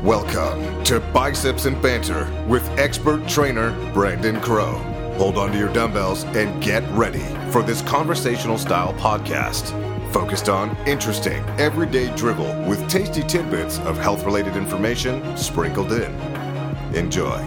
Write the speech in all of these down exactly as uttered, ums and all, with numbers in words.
Welcome to Biceps and Banter with expert trainer Brandon Crow. Hold on to your dumbbells and get ready for this conversational style podcast focused on interesting, everyday drivel with tasty tidbits of health-related information sprinkled in. Enjoy.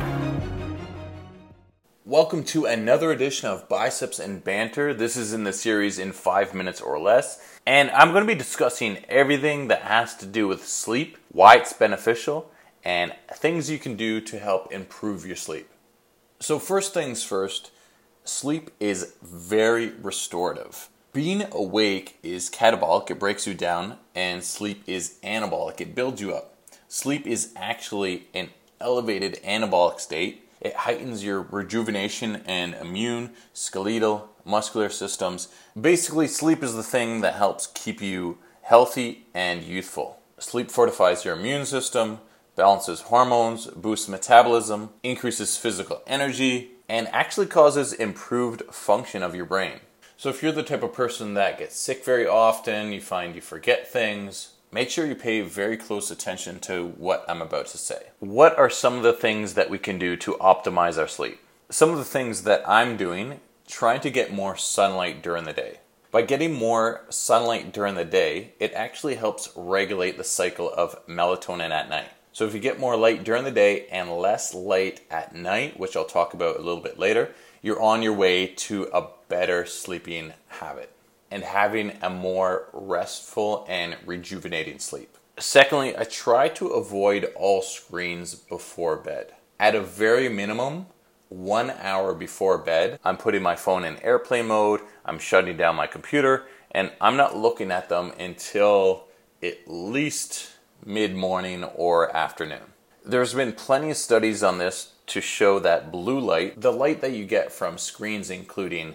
Welcome to another edition of Biceps and Banter. This is in the series in five minutes or less. And I'm going to be discussing everything that has to do with sleep, why it's beneficial, and things you can do to help improve your sleep. So first things first, sleep is very restorative. Being awake is catabolic, it breaks you down, and sleep is anabolic, it builds you up. Sleep is actually an elevated anabolic state. It heightens your rejuvenation and immune, skeletal, muscular systems. Basically, sleep is the thing that helps keep you healthy and youthful. Sleep fortifies your immune system, balances hormones, boosts metabolism, increases physical energy, and actually causes improved function of your brain. So if you're the type of person that gets sick very often, you find you forget things, make sure you pay very close attention to what I'm about to say. What are some of the things that we can do to optimize our sleep? Some of the things that I'm doing, trying to get more sunlight during the day. By getting more sunlight during the day, it actually helps regulate the cycle of melatonin at night. So if you get more light during the day and less light at night, which I'll talk about a little bit later, you're on your way to a better sleeping habit and having a more restful and rejuvenating sleep. Secondly, I try to avoid all screens before bed. At a very minimum, one hour before bed, I'm putting my phone in airplane mode, I'm shutting down my computer, and I'm not looking at them until at least mid-morning or afternoon. There's been plenty of studies on this to show that blue light, the light that you get from screens including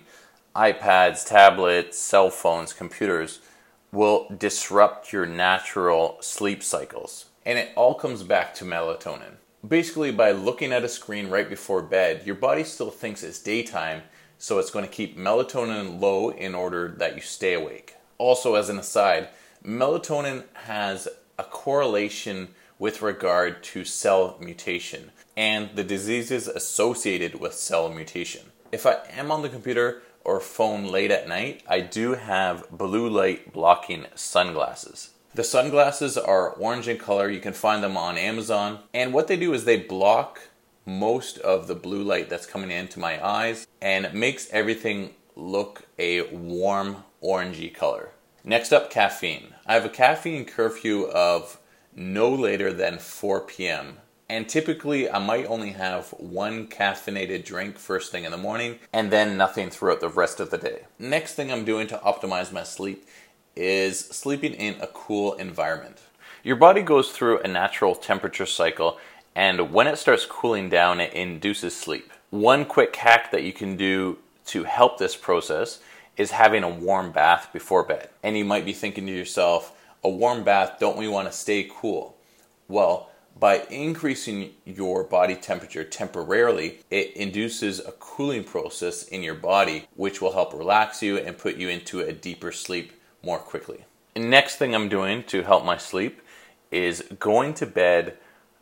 iPads, tablets, cell phones, computers, will disrupt your natural sleep cycles. And it all comes back to melatonin. Basically, by looking at a screen right before bed, your body still thinks it's daytime, so it's going to keep melatonin low in order that you stay awake. Also, as an aside, melatonin has a correlation with regard to cell mutation and the diseases associated with cell mutation. If I am on the computer or phone late at night, I do have blue light blocking sunglasses. The sunglasses are orange in color. You can find them on Amazon. And what they do is they block most of the blue light that's coming into my eyes and it makes everything look a warm orangey color. Next up, caffeine. I have a caffeine curfew of no later than four p.m. And typically, I might only have one caffeinated drink first thing in the morning and then nothing throughout the rest of the day. Next thing I'm doing to optimize my sleep is sleeping in a cool environment. Your body goes through a natural temperature cycle, and when it starts cooling down, it induces sleep. One quick hack that you can do to help this process is having a warm bath before bed. And you might be thinking to yourself, a warm bath, don't we want to stay cool? Well, by increasing your body temperature temporarily, it induces a cooling process in your body, which will help relax you and put you into a deeper sleep more quickly. Next thing I'm doing to help my sleep is going to bed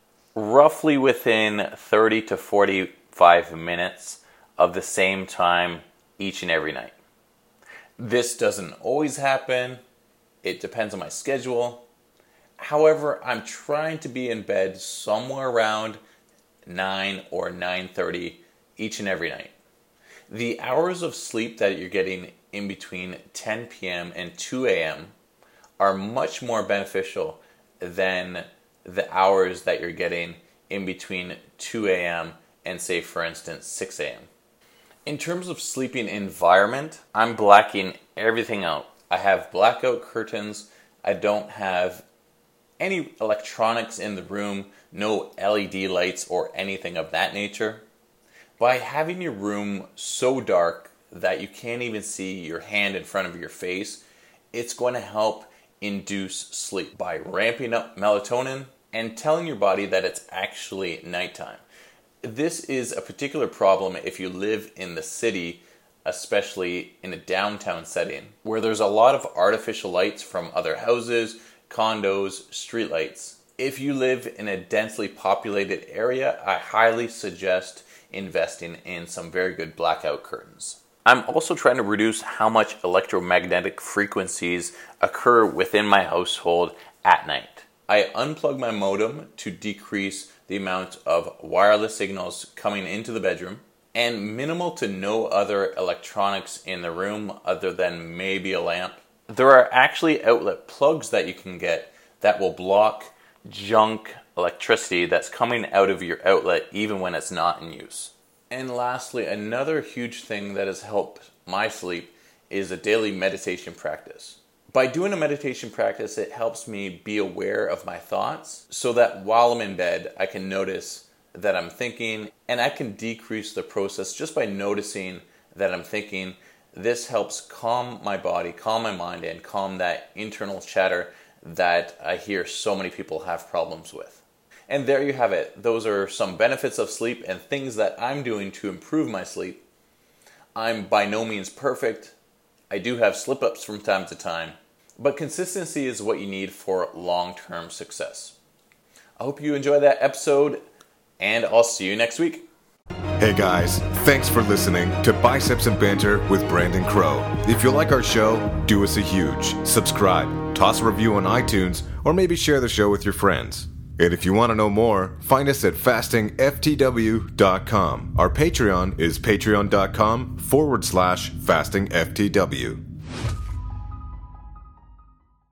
roughly within thirty to forty-five minutes of the same time each and every night. This doesn't always happen. It depends on my schedule. However, I'm trying to be in bed somewhere around nine or nine thirty each and every night. The hours of sleep that you're getting in between ten p.m. and two a.m. are much more beneficial than the hours that you're getting in between two a.m. and, say, for instance, six a.m. In terms of sleeping environment, I'm blacking everything out. I have blackout curtains. I don't have any electronics in the room, no L E D lights or anything of that nature. By having your room so dark that you can't even see your hand in front of your face, it's going to help induce sleep by ramping up melatonin and telling your body that it's actually nighttime. This is a particular problem if you live in the city, especially in a downtown setting, where there's a lot of artificial lights from other houses, condos, streetlights. If you live in a densely populated area, I highly suggest investing in some very good blackout curtains. I'm also trying to reduce how much electromagnetic frequencies occur within my household at night. I unplug my modem to decrease the amount of wireless signals coming into the bedroom, and minimal to no other electronics in the room other than maybe a lamp. There are actually outlet plugs that you can get that will block junk electricity that's coming out of your outlet even when it's not in use. And lastly, another huge thing that has helped my sleep is a daily meditation practice. By doing a meditation practice, it helps me be aware of my thoughts so that while I'm in bed, I can notice that I'm thinking, and I can decrease the process just by noticing that I'm thinking. This helps calm my body, calm my mind, and calm that internal chatter that I hear so many people have problems with. And there you have it. Those are some benefits of sleep and things that I'm doing to improve my sleep. I'm by no means perfect. I do have slip-ups from time to time, but consistency is what you need for long-term success. I hope you enjoyed that episode, and I'll see you next week. Hey guys, thanks for listening to Biceps and Banter with Brandon Crow. If you like our show, do us a huge subscribe, toss a review on iTunes, or maybe share the show with your friends. And if you want to know more, find us at fasting f t w dot com. Our Patreon is patreon dot com forward slash fasting F T W.